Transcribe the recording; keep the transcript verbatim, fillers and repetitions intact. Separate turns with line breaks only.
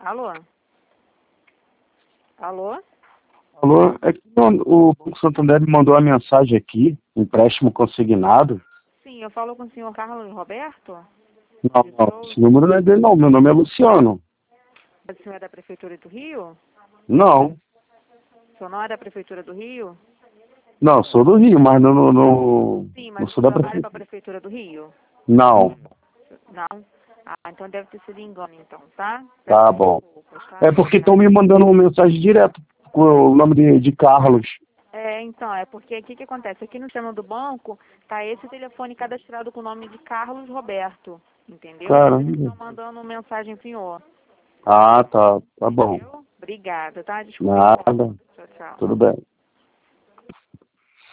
Alô? Alô?
Alô, é que o o Banco Santander me mandou uma mensagem aqui, empréstimo consignado.
Sim, eu falo com o senhor Carlos Roberto?
Não, não, esse número não é dele não, meu nome é Luciano.
O senhor é da Prefeitura do Rio?
Não,
O senhor não é da Prefeitura do Rio?
não, sou do Rio, mas não, não, não,
Sim,
não
mas o
sou
senhor
da
trabalha para a
prefeitura.
Prefeitura do Rio?
Não,
Não? Ah, então deve ter sido engano, então, tá? Peço
tá bom.
desculpas, tá?
É porque estão
Obrigada.
me mandando uma mensagem direto com o nome de, de Carlos.
É, então, é porque aqui que acontece? Aqui no sistema do banco tá esse telefone cadastrado com o nome de Carlos Roberto, entendeu? Por isso que
Caramba.
estão mandando mensagem pro senhor,
Ah, tá, tá bom.
entendeu? Obrigada, tá? Desculpa aí.
Nada,
Tchau, tchau.
tudo bem.